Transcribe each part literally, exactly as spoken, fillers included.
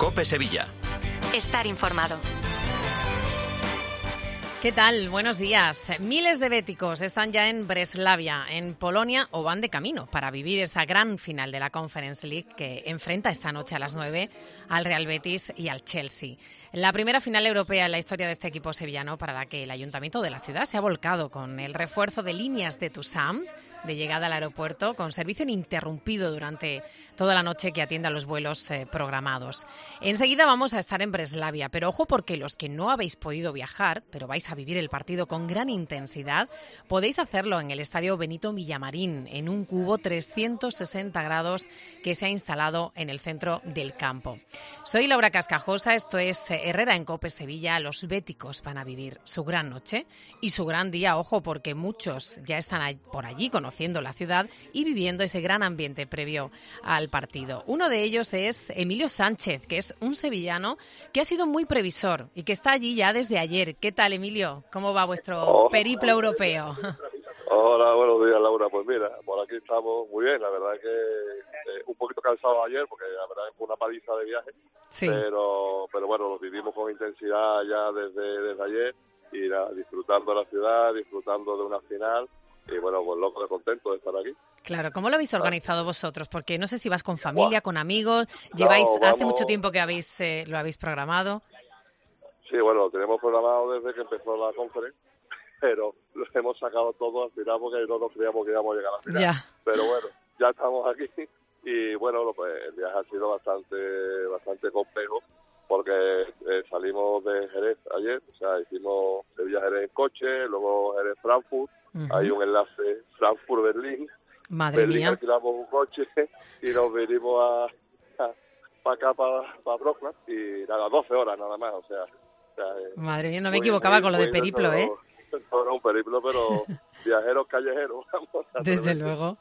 COPE Sevilla. Estar informado. ¿Qué tal? Buenos días. Miles de béticos están ya en Breslavia, en Polonia, o van de camino para vivir esa gran final de la Conference League que enfrenta esta noche a las nueve al Real Betis y al Chelsea. La primera final europea en la historia de este equipo sevillano, para la que el ayuntamiento de la ciudad se ha volcado con el refuerzo de líneas de Tusam de llegada al aeropuerto, con servicio ininterrumpido durante toda la noche que atiende a los vuelos eh, programados. Enseguida vamos a estar en Breslavia, pero ojo, porque los que no habéis podido viajar, pero vais a vivir el partido con gran intensidad, podéis hacerlo en el Estadio Benito Villamarín, en un cubo trescientos sesenta grados que se ha instalado en el centro del campo. Soy Laura Cascajosa, esto es Herrera en COPE Sevilla. Los béticos van a vivir su gran noche y su gran día, ojo, porque muchos ya están por allí conociendo la ciudad y viviendo ese gran ambiente previo al partido. Uno de ellos es Emilio Sánchez, que es un sevillano que ha sido muy previsor y que está allí ya desde ayer. ¿Qué tal, Emilio? ¿Cómo va vuestro oh. periplo europeo? Hola, buenos días, Laura. Pues mira, por aquí estamos muy bien. La verdad es que eh, un poquito cansado ayer, porque la verdad es que fue una paliza de viaje. Sí. Pero, pero bueno, lo vivimos con intensidad ya desde, desde ayer y nada, disfrutando de la ciudad, disfrutando de una final. Y bueno, pues loco de contento de estar aquí. Claro, ¿cómo lo habéis organizado vosotros? Porque no sé si vas con familia, wow. con amigos, lleváis, no, hace mucho tiempo que habéis eh, lo habéis programado. Sí, bueno, lo tenemos programado desde que empezó la conferencia, pero lo hemos sacado todo al final porque no nos creíamos que íbamos a llegar al final. Ya. Pero bueno, ya estamos aquí y bueno, pues el viaje ha sido bastante, bastante complejo porque eh, salimos de Jerez ayer, o sea, hicimos Sevilla-Jerez en coche, luego Jerez-Frankfurt. Uh-huh. Hay un enlace Frankfurt-Berlín. Madre Berlín, mía. Alquilamos un coche y nos vinimos a, a, para acá, para, para Wrocław, y nada, doce horas nada más, o sea... O sea Madre mía, no me muy, equivocaba muy, con lo de periplo, todo, ¿eh? No era un periplo, pero viajeros callejeros, vamos. Desde luego.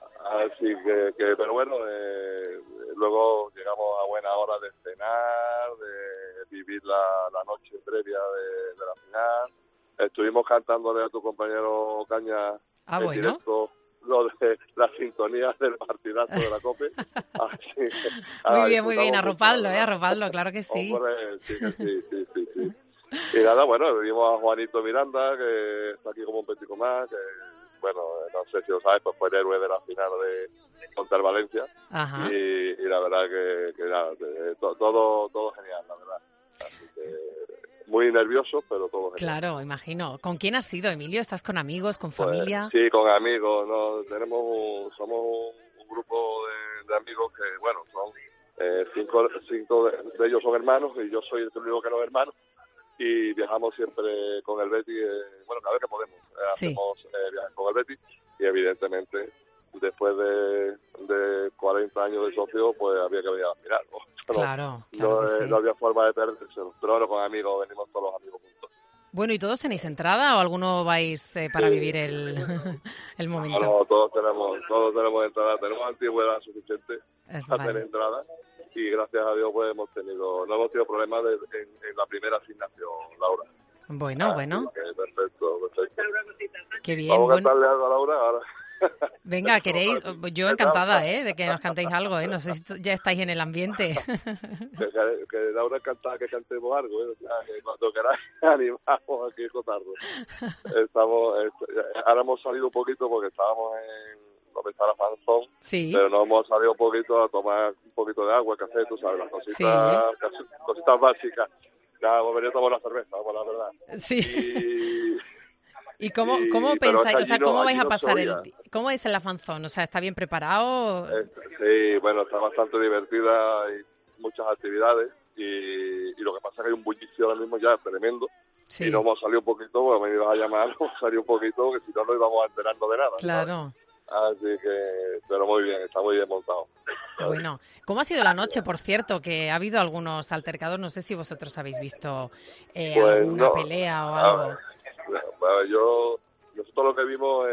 Así que, que pero bueno, eh, luego llegamos a buena hora de cenar, de vivir la, la noche previa de, de la final. Estuvimos cantándole a tu compañero Caña ah, en bueno. directo lo de las sintonías del partidazo de la COPE. Así que, muy bien, muy bien, arropadlo, eh, arropadlo, claro que sí. Hombre, sí, sí, sí, sí, sí. Y nada, bueno, vimos a Juanito Miranda, que está aquí como un petico más, que, bueno, no sé si lo sabes, pues fue el héroe de la final de contra el Valencia. Ajá. Y, y la verdad que, que nada, que, to, todo, todo genial, la verdad. Así que... muy nervioso, pero todo genial. Claro, imagino. ¿Con quién has ido, Emilio? ¿Estás con amigos, con familia? Pues, sí, con amigos. No, tenemos un, somos un, un grupo de, de amigos que, bueno, son eh, cinco, cinco de, de ellos son hermanos y yo soy el único que no es hermano. Y viajamos siempre con el Betis, eh, bueno, cada vez que podemos. Eh, sí. Hacemos eh, viajes con el Betis y, evidentemente, después de, de cuarenta años de socio, pues había que venir a mirar, ¿no? Claro, claro no, que sí. no había forma de perdérselo, pero bueno, con amigos, venimos todos los amigos juntos. Bueno, ¿y todos tenéis entrada o alguno vais eh, para sí. vivir el, el momento? No, no, todos tenemos, todos tenemos entrada, tenemos antigüedad suficiente es para vale. tener entrada y gracias a Dios pues hemos tenido, no hemos tenido problemas de, en, en la primera asignación, Laura. Bueno, ah, bueno. Okay, perfecto, perfecto. Qué bien. Vamos a bueno. cantarle algo a Laura ahora. Venga, ¿queréis? Yo encantada, ¿eh? De que nos cantéis algo, ¿eh? No sé si ya estáis en el ambiente. Que, que, que Laura encantada que cantemos algo, ¿eh? O sea, que cuando queráis animamos aquí a contarlo. Estamos, ahora hemos salido un poquito porque estábamos en donde está la fanzón, sí. pero nos hemos salido un poquito a tomar un poquito de agua, café, tú sabes, las cositas, sí. cositas básicas. Ya hemos venido a tomar una cerveza, por la verdad. Sí. Y... ¿Y cómo, y, cómo pensáis, o sea, cómo no, vais a no pasar el cómo es en la fanzón? O sea, ¿está bien preparado? Eh, sí, bueno, está bastante divertida y muchas actividades y, y lo que pasa es que hay un bullicio ahora mismo ya tremendo sí. y nos hemos salido un poquito, bueno, me ibas a llamar, hemos salido un poquito, que si no nos íbamos enterando de nada. Claro. ¿Sabes? Así que, pero muy bien, está muy bien montado. ¿Sabes? Bueno, ¿cómo ha sido la noche, por cierto? Que ha habido algunos altercados, no sé si vosotros habéis visto eh, pues alguna no, pelea o algo. Bueno, yo, nosotros lo que vimos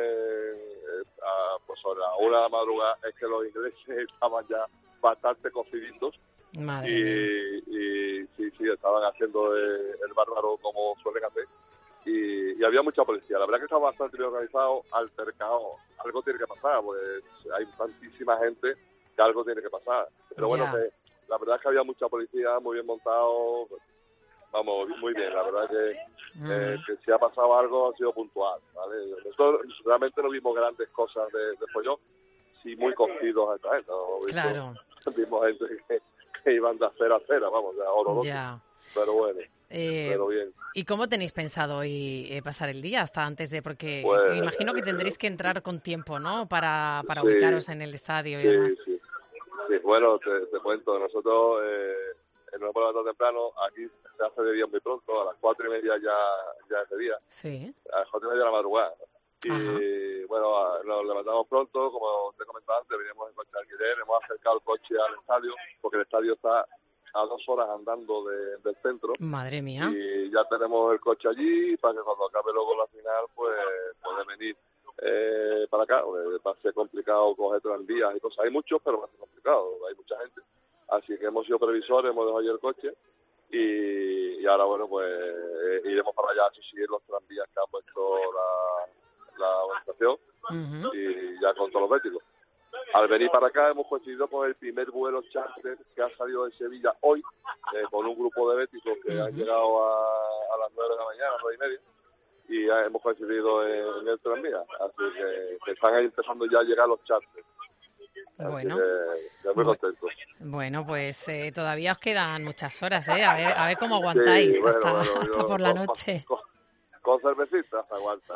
eh, a, pues sobre la una de la madrugada es que los ingleses estaban ya bastante cociditos Madre y, y sí, sí, estaban haciendo eh, el bárbaro como suelen hacer y, y había mucha policía. La verdad que estaba bastante bien organizado, altercado, algo tiene que pasar, pues hay tantísima gente que algo tiene que pasar. Pero bueno, que, la verdad es que había mucha policía, muy bien montado, vamos, muy bien, la verdad que, mm. eh, que si ha pasado algo ha sido puntual, ¿vale? Nosotros realmente no vimos grandes cosas de, de follón, sí muy cogidos a traer, ¿no? Claro. Vimos gente que, que iban de acera a acera, vamos, de oro, ya. Pero bueno. Eh, Pero bien. ¿Y cómo tenéis pensado hoy eh, pasar el día hasta antes de...? Porque pues, me imagino que tendréis que entrar con tiempo, ¿no? Para, para sí, ubicaros en el estadio y sí, demás. Sí, sí. Bueno, te, te cuento. Nosotros eh, nos hemos levantado temprano. Aquí se hace de día muy pronto. A las cuatro y media ya, ya es de día. Sí. A las cuatro y media de la madrugada. Y Ajá. bueno, nos levantamos pronto. Como te comentaba antes, venimos en coche de alquiler. Hemos acercado el coche al estadio porque el estadio está a dos horas andando de, del centro. Madre mía. Y ya tenemos el coche allí para que cuando acabe luego la final, pues puede venir eh, para acá. Va a ser complicado coger tranvías y cosas. Hay muchos, pero va a ser complicado. Hay mucha gente. Así que hemos sido previsores, hemos dejado allí el coche. Y, y ahora, bueno, pues eh, iremos para allá a seguir los tranvías que ha puesto la, la organización. Uh-huh. Y ya con todos los béticos. Al venir para acá hemos coincidido con el primer vuelo charter que ha salido de Sevilla hoy, eh, con un grupo de béticos que uh-huh. han llegado a, a las nueve de la mañana, nueve y media, y ya hemos coincidido en, en el tranvía. Así que, que están ahí empezando ya a llegar los charters. Bueno, que, muy contento. Bueno, pues eh, todavía os quedan muchas horas, ¿eh? A ver, a ver cómo aguantáis sí, bueno, hasta, bueno, hasta yo, por la noche. Con, con cervecitas aguanta.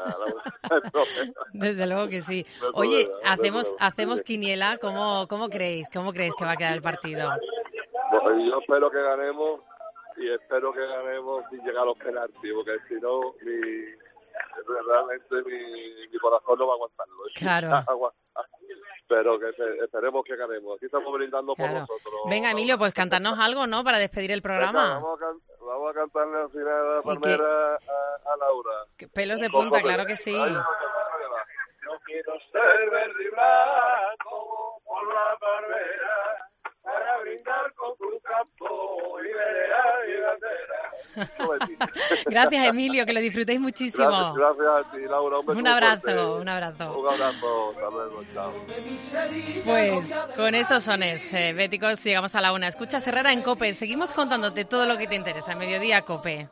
Desde luego que sí. Oye, hacemos hacemos quiniela. ¿Cómo, cómo creéis? ¿Cómo creéis que va a quedar el partido? Pues yo espero que ganemos y espero que ganemos sin llegar a los penaltis, porque si no, mi, realmente mi, mi corazón no va a aguantarlo. Claro. Pero que esperemos que ganemos. Aquí estamos brindando claro. por nosotros. Venga, Emilio, pues cantarnos algo, ¿no? Para despedir el programa. Venga, vamos, a can- vamos a cantarle al final a la palmera que... a, a Laura. Que pelos de punta, Cojo, claro que sí. Ay, yo quiero ser verde y blanco por la palmera para brindar con tu campo y vereda y bandera. Gracias, Emilio, que lo disfrutéis muchísimo. Gracias, gracias a ti, Laura. Un, un abrazo, fuerte. un abrazo. Un abrazo, hasta luego, chao. Pues con estos sones eh, béticos llegamos a la una. Escucha Herrera en COPE. Seguimos contándote todo lo que te interesa. Mediodía COPE.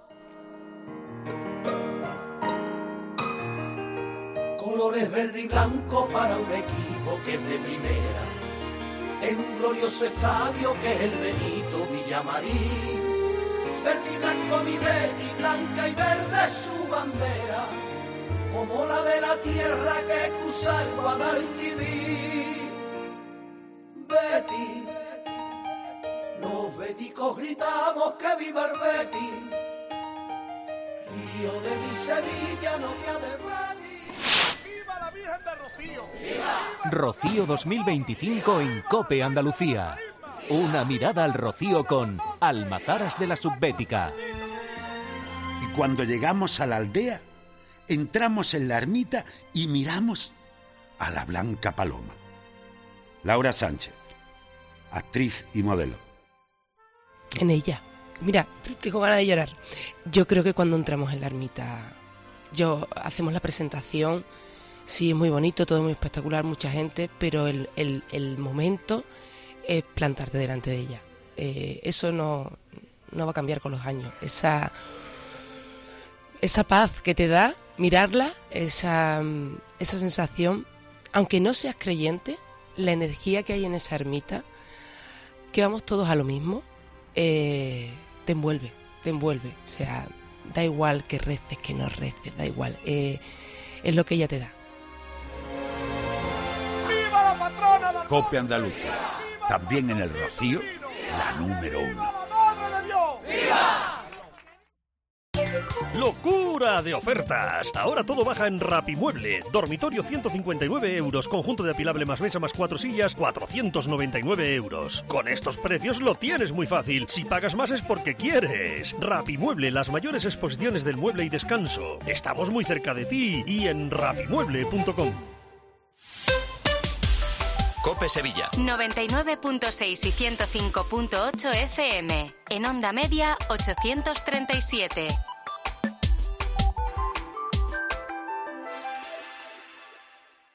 Colores verde y blanco para un equipo que es de primera. En un glorioso estadio que es el Benito Villamarín. Verde y blanco mi Betty, blanca y verde su bandera, como la de la tierra que cruza el Guadalquivir. Betty, los béticos gritamos que viva el Betty, río de mi Sevilla, novia del Betis. ¡Viva la Virgen de Rocío! ¡Viva! Rocío dos mil veinticinco en COPE Andalucía. Una mirada al Rocío con Almazaras de la Subbética. Y cuando llegamos a la aldea, entramos en la ermita y miramos a la Blanca Paloma. Laura Sánchez, actriz y modelo. En ella. Mira, tengo ganas de llorar. Yo creo que cuando entramos en la ermita, yo hacemos la presentación, sí, es muy bonito, todo muy espectacular, mucha gente, pero el, el, el momento es plantarte delante de ella. Eh, eso no, no va a cambiar con los años. Esa, esa paz que te da mirarla, esa, esa sensación, aunque no seas creyente, la energía que hay en esa ermita, que vamos todos a lo mismo, eh, te envuelve, te envuelve. O sea, da igual que reces, que no reces, da igual. Eh, es lo que ella te da. ¡Viva la patrona del COPE Andalucía. También en el Rocío, la número uno. ¡Viva! ¡Locura de ofertas! Ahora todo baja en Rapimueble. Dormitorio ciento cincuenta y nueve euros. Conjunto de apilable más mesa más cuatro sillas, cuatrocientos noventa y nueve euros. Con estos precios lo tienes muy fácil. Si pagas más es porque quieres. Rapimueble, las mayores exposiciones del mueble y descanso. Estamos muy cerca de ti y en rapimueble punto com. COPE Sevilla noventa y nueve punto seis y ciento cinco punto ocho F M. En onda media ochocientos treinta y siete.